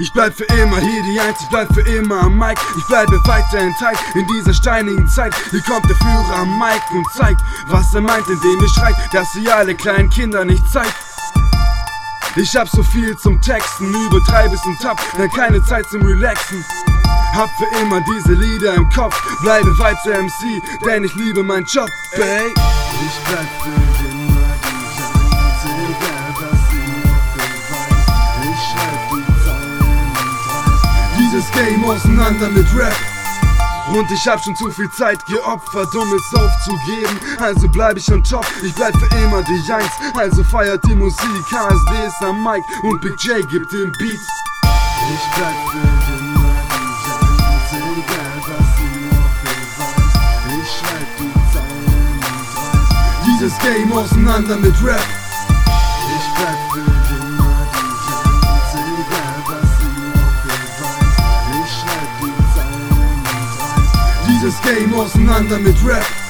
Ich bleib für immer hier die Eins, ich bleib für immer am Mic. Ich bleibe weiterhin Teil in dieser steinigen Zeit. Hier kommt der Führer am Mic und zeigt, was er meint, indem er schreit, dass sie alle kleinen Kinder nicht zeigt. Ich hab so viel zum Texten, übertreibe es und hab dann keine Zeit zum Relaxen. Hab für immer diese Lieder im Kopf, bleibe weiter MC, denn ich liebe meinen Job, ey. Ich bleib für immer die Eins, egal was sie noch beweist. Ich schreib die Zeilen und reiß dieses Game auseinander mit Rap. Und ich hab schon zu viel Zeit geopfert, um es aufzugeben. Also bleib ich on top, ich bleib für immer die Eins. Also feiert die Musik, KSD ist am Mic und Big J gibt den Beat. Ich bleib für immer die Eins, egal was sie noch beweist. Ich schreib die Zeilen und reiß dieses Game auseinander mit Rap. Ich bleib für immer die Eins, egal was sie noch beweist. Ich schreib die Zeilen und reiß dieses Game auseinander mit Rap.